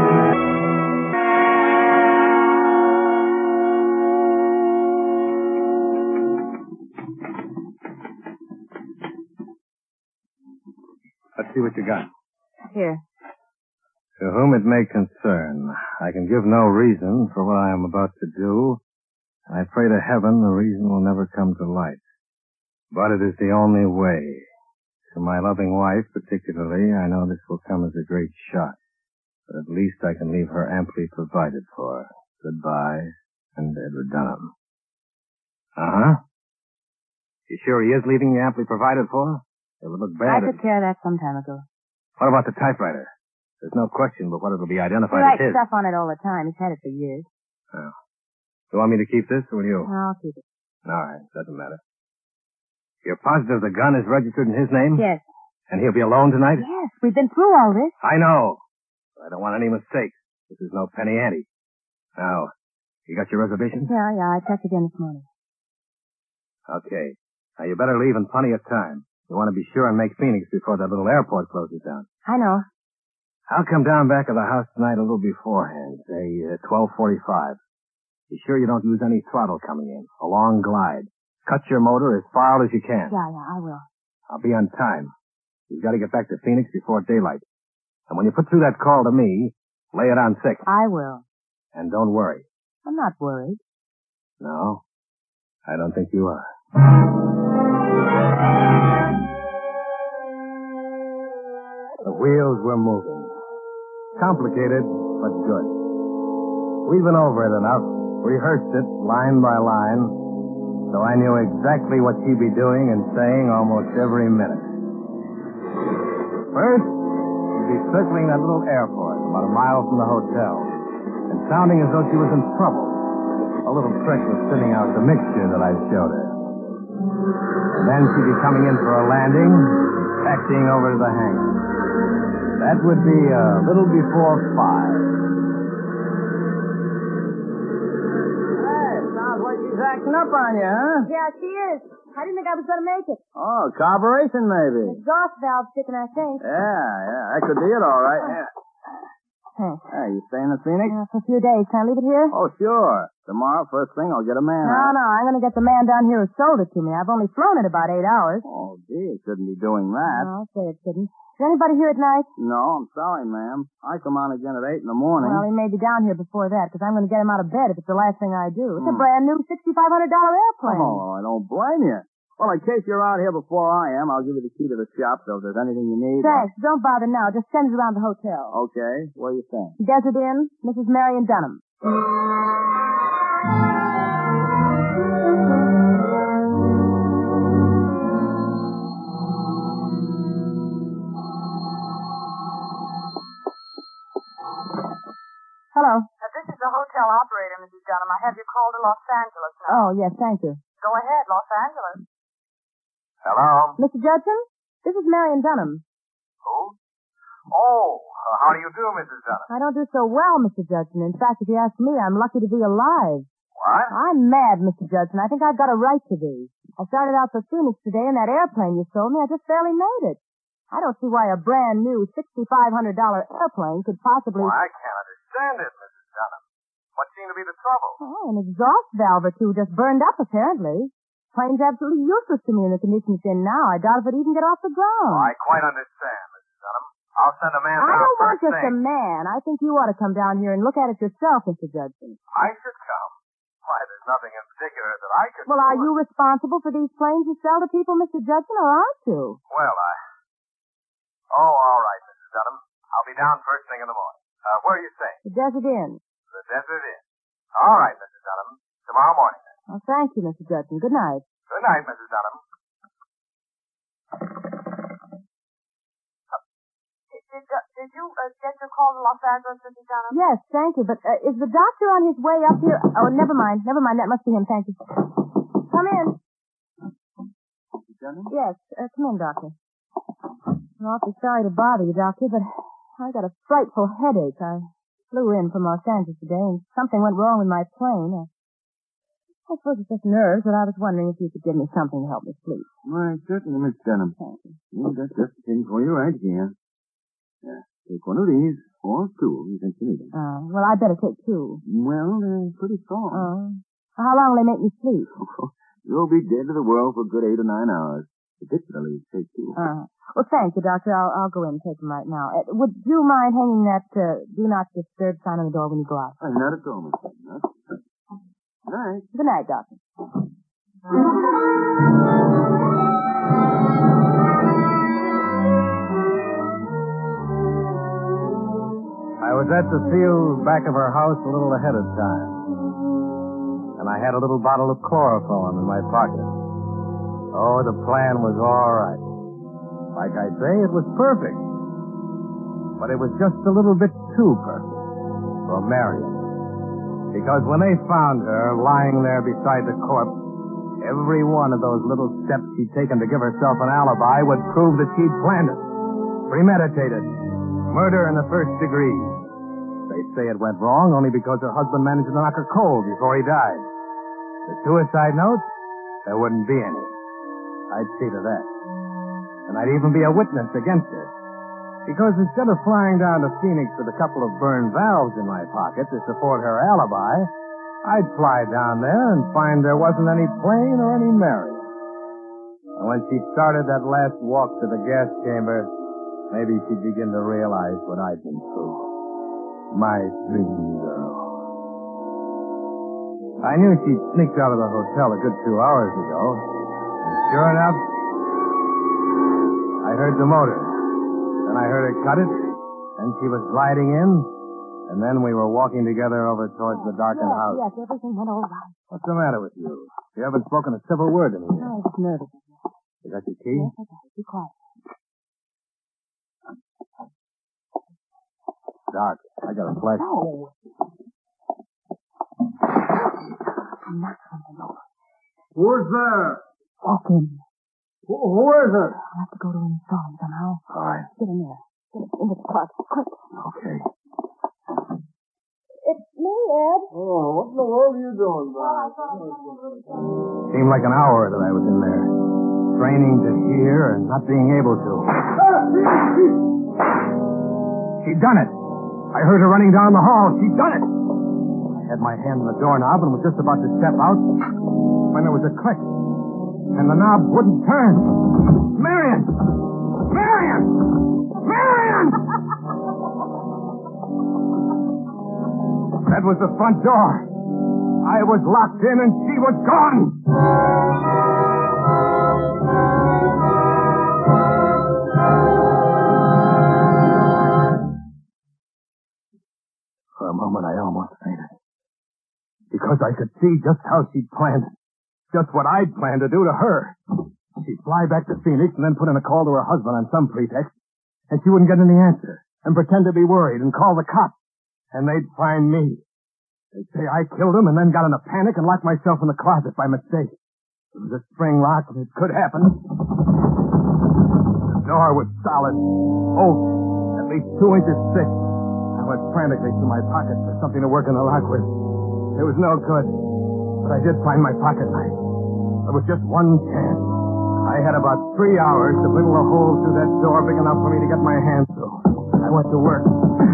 Let's see what you got. Here. To whom it may concern, I can give no reason for what I am about to do, and I pray to heaven the reason will never come to light. But it is the only way. To my loving wife, particularly, I know this will come as a great shock, but at least I can leave her amply provided for. Goodbye, and Edward Dunham. Uh-huh. You sure he is leaving you amply provided for? It would look I bad. took care of that some time ago. What about the typewriter? There's no question but what it'll be He identified writes as his. stuff on it all the time. He's had it for years. Oh. You want me to keep this, or will you? I'll keep it. All right, doesn't matter. You're positive the gun is registered in his name? Yes. And he'll be alone tonight? Yes, we've been through all this. I know. I don't want any mistakes. This is no penny ante. Now, you got your reservation? Yeah, I checked it in this morning. Okay. Now, you better leave in plenty of time. You want to be sure and make Phoenix before that little airport closes down. I know. I'll come down back of the house tonight a little beforehand, say 12:45. Be sure you don't use any throttle coming in. A long glide. Cut your motor as far out as you can. Yeah, I will. I'll be on time. You've got to get back to Phoenix before daylight. And when you put through that call to me, lay it on thick. I will. And don't worry. I'm not worried. No, I don't think you are. The wheels were moving. Complicated, but good. We'd been over it enough, rehearsed it line by line, so I knew exactly what she'd be doing and saying almost every minute. First, she'd be circling that little airport about a mile from the hotel and sounding as though she was in trouble. A little trick of thinning out the mixture that I showed her. And then she'd be coming in for a landing, taxiing over to the hangar. That would be a little before 5. Hey, sounds like she's acting up on you, huh? Yeah, she is. I didn't think I was going to make it. Oh, carburation maybe. Exhaust valve sticking, I think. Yeah, that could be it, all right. Yeah. Thanks. Hey, you staying in Phoenix? For a few days. Can I leave it here? Oh, sure. Tomorrow, first thing, I'll get a man. No, I'm going to get the man down here who sold it to me. I've only flown it about 8 hours. Oh, gee, shouldn't be doing that. No, I'll say it shouldn't. Is there anybody here at night? No, I'm sorry, ma'am. I come on again at 8 in the morning. Well, he may be down here before that, because I'm going to get him out of bed if it's the last thing I do. It's a brand new $6,500 airplane. Oh, I don't blame you. Well, in case you're out here before I am, I'll give you the key to the shop, so if there's anything you need... Thanks. Don't bother now. Just send it around the hotel. Okay. Where are you staying? Desert Inn, Mrs. Marion Dunham. Hello. This is the hotel operator, Mrs. Dunham. I have you called to Los Angeles now. Oh, yes, thank you. Go ahead, Los Angeles. Hello? Mr. Judson? This is Marion Dunham. Who? Oh, how do you do, Mrs. Dunham? I don't do so well, Mr. Judson. In fact, if you ask me, I'm lucky to be alive. What? I'm mad, Mr. Judson. I think I've got a right to be. I started out for Phoenix today in that airplane you sold me. I just barely made it. I don't see why a brand new $6,500 airplane could possibly... Well, I can't understand it, Mrs. Dunham. What seemed to be the trouble? Oh, an exhaust valve or two just burned up, apparently. Plane's absolutely useless to me in the condition it's in now. I doubt if it'd even get off the ground. Oh, I quite understand, Mrs. Dunham. I'll send a man down I don't want first just thing. a man. I think you ought to come down here and look at it yourself, Mr. Judson. I should come. Why, there's nothing in particular that I could Well, do. are you responsible for these planes you sell to people, Mr. Judson, or aren't you? Well, Oh, all right, Mrs. Dunham. I'll be down first thing in the morning. Where are you staying? The Desert Inn. The Desert Inn. All right, Mrs. Dunham. Tomorrow morning, then. Well, thank you, Mr. Judson. Good night. Good night, Mrs. Dunham. Did you get your call to Los Angeles, Mrs. Dunham? Yes, thank you. But is the doctor on his way up here? Oh, never mind. Never mind. That must be him. Thank you. Come in. Mrs. Dunham? Yes, come in, doctor. I'm awfully sorry to bother you, doctor, but I got a frightful headache. I flew in from Los Angeles today, and something went wrong with my plane. I suppose it's just nerves, but I was wondering if you could give me something to help me sleep. Why, certainly, Miss Dunham. Thank you. Well, that's just the thing for you right here. Take one of these, or two, you think you need them. Well, I'd better take two. Well, they're pretty strong. How long will they make me sleep? You'll be dead to the world for a good 8 or 9 hours. Particularly, take two. Well, thank you, doctor. I'll go in and take them right now. Would you mind hanging that do not disturb sign on the door when you go out? Not at all, Miss Dunham. Good night. Good night, doctor. I was at the field back of her house a little ahead of time. And I had a little bottle of chloroform in my pocket. Oh, the plan was all right. Like I say, it was perfect. But it was just a little bit too perfect for Marion. Because when they found her lying there beside the corpse, every one of those little steps she'd taken to give herself an alibi would prove that she'd planned it. Premeditated. Murder in the first degree. They say it went wrong only because her husband managed to knock her cold before he died. The suicide note? There wouldn't be any. I'd see to that. And I'd even be a witness against her. Because instead of flying down to Phoenix with a couple of burned valves in my pocket to support her alibi, I'd fly down there and find there wasn't any plane or any Marion. And when she started that last walk to the gas chamber, maybe she'd begin to realize what I'd been through. My dream girl. I knew she'd sneaked out of the hotel a good 2 hours ago. And sure enough, I heard the motor. Then I heard her cut it, and she was gliding in, and then we were walking together over towards the darkened house. Yes, everything went all right. What's the matter with you? You haven't spoken a civil word to me yet. I was nervous. You got your key? Yes, I got it. Be quiet. Doc, I got a flash. No. Knock something over. Who's there? Walk in. Who is it? I'll have to go to him and saw him somehow. All right. Get in there. Get into the closet. Quick. Okay. It's me, Ed. Oh, what in the world are you doing, Bob? Seemed like an hour that I was in there, straining to hear and not being able to. She'd done it. I heard her running down the hall. She'd done it. I had my hand on the doorknob and was just about to step out when there was a click, and the knob wouldn't turn. Marion! Marion! Marion! That was the front door. I was locked in and she was gone. For a moment, I almost fainted. Because I could see just how she'd planned it. Just what I'd planned to do to her. She'd fly back to Phoenix and then put in a call to her husband on some pretext, and she wouldn't get any answer, and pretend to be worried and call the cops. And they'd find me. They'd say I killed him and then got in a panic and locked myself in the closet by mistake. It was a spring lock and it could happen. The door was solid, oak, at least 2 inches thick. I went frantically to my pocket for something to work in the lock with. It was no good, but I did find my pocket knife. There was just one chance. I had about 3 hours to whittle a hole through that door big enough for me to get my hands through. I went to work.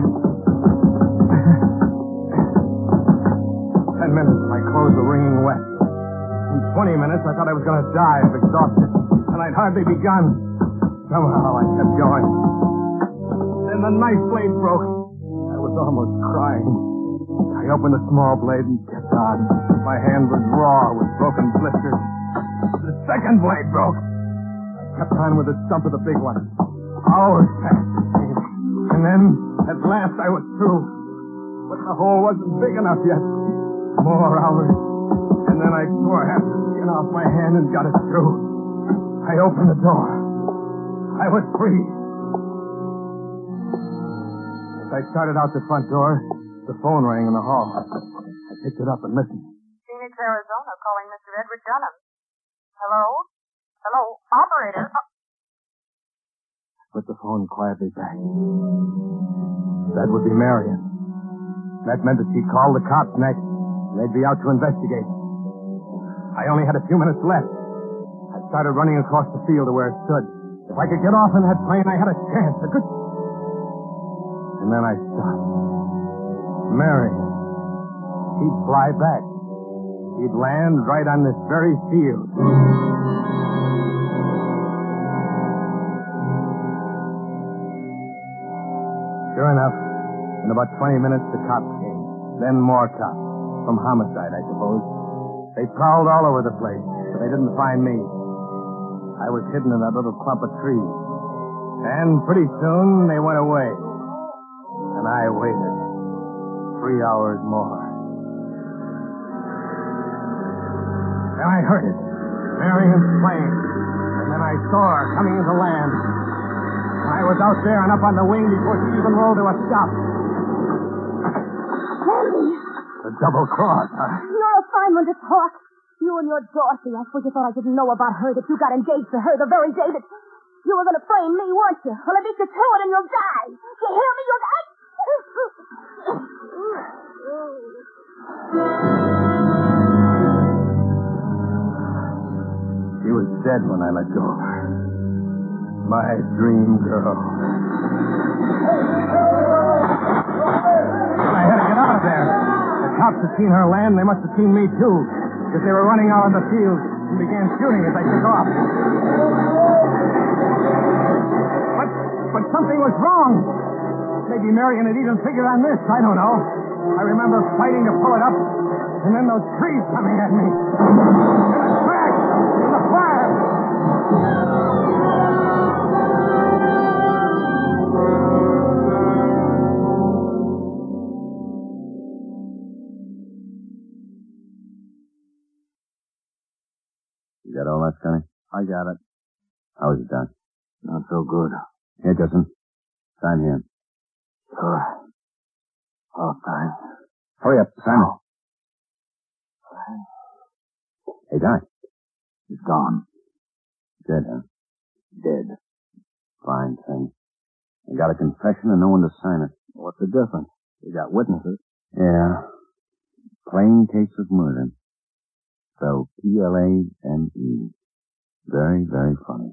10 minutes, my clothes were wringing wet. In 20 minutes, I thought I was going to die of exhaustion, and I'd hardly begun. Somehow, I kept going. Then the knife blade broke. I was almost crying. I opened the small blade and kept on. My hand was raw with broken blisters. The second blade broke. I kept on with the stump of the big one. Hours passed. And then, at last, I was through. But the hole wasn't big enough yet. More hours. And then I tore half the skin off my hand and got it through. I opened the door. I was free. As I started out the front door, the phone rang in the hall. I picked it up and listened. Phoenix, Arizona, calling Mr. Edward Dunham. Hello? Hello? Operator? Put the phone quietly back. That would be Marion. That meant that she'd call the cops next. They'd be out to investigate. I only had a few minutes left. I started running across the field to where it stood. If I could get off in that plane, I had a chance. A good... And then I stopped. Marion. She'd fly back. She'd land right on this very field. Sure enough, in about 20 minutes, the cops came. Then more cops. From homicide, I suppose. They prowled all over the place, but they didn't find me. I was hidden in that little clump of trees. And pretty soon, they went away. And I waited. 3 hours more. Then I heard it. Marion's plane. And then I saw her coming into land. And I was out there and up on the wing before she even rolled to a stop. Sandy! The double cross, huh? You're a fine one to talk. You and your Dorothy. I suppose you thought I didn't know about her, that you got engaged to her the very day that you were going to frame me, weren't you? Well, at least you to it and you'll die. You hear me? You'll die. She was dead when I let go of her. My dream girl. I had to get out of there. The cops had seen her land. They must have seen me, too. Because they were running out on the field and began shooting as I took off. But something was wrong. Maybe Marion had even figured on this. I don't know. I remember fighting to pull it up, and then those trees coming at me. And the crash and the fire. You got all that, Sonny? I got it. How is it, Doc? Not so good. Here, Justin. Sign here. Sure. Oh, thanks. Hurry up, sign it. Hey, Doc. He's gone. Dead, huh? Dead. Fine thing. I got a confession and no one to sign it. What's the difference? You got witnesses. Yeah. Plain case of murder. Spelled Plane. Very, very funny.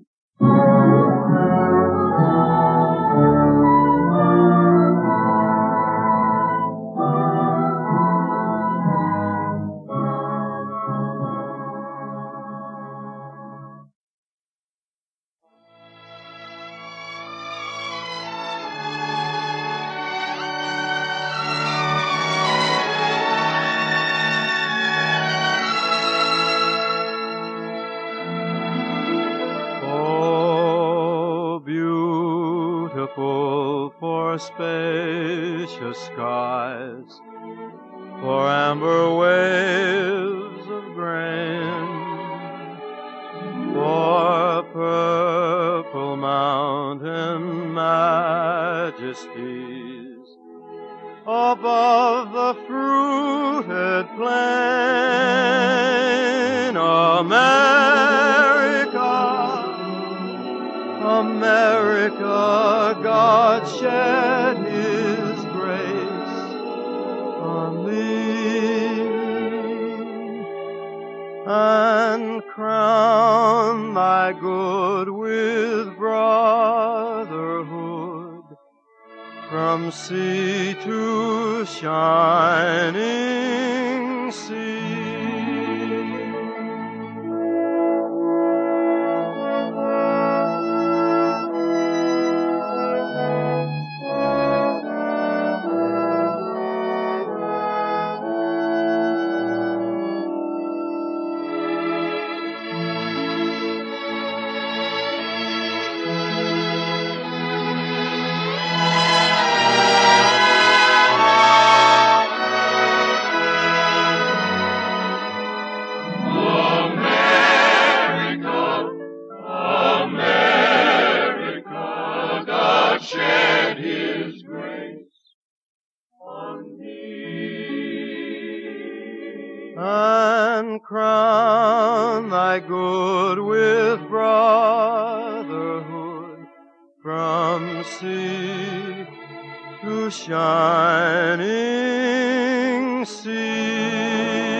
For spacious skies, for amber waves of grain, for purple mountain majesties, above the fruited plain, America, God shed His grace on thee, and crown thy good with brotherhood, from sea to shining sea. And crown thy good with brotherhood, from sea to shining sea.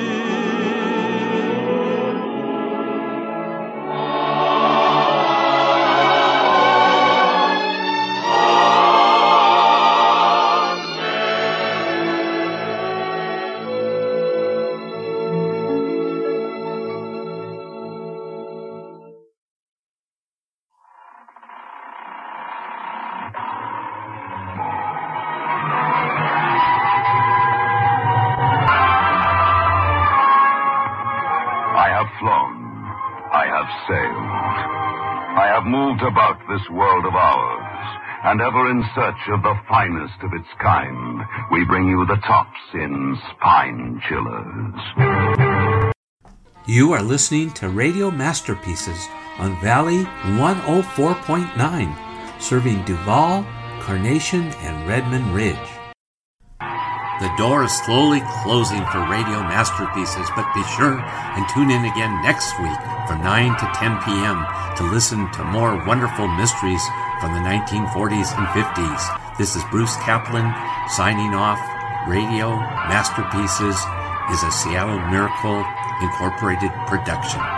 I have moved about this world of ours, and ever in search of the finest of its kind, we bring you the tops in Spine Chillers. You are listening to Radio Masterpieces on Valley 104.9, serving Duval, Carnation, and Redmond Ridge. The door is slowly closing for Radio Masterpieces, but be sure and tune in again next week from 9 to 10 p.m. to listen to more wonderful mysteries from the 1940s and 50s. This is Bruce Kaplan signing off. Radio Masterpieces is a Seattle Miracle Incorporated production.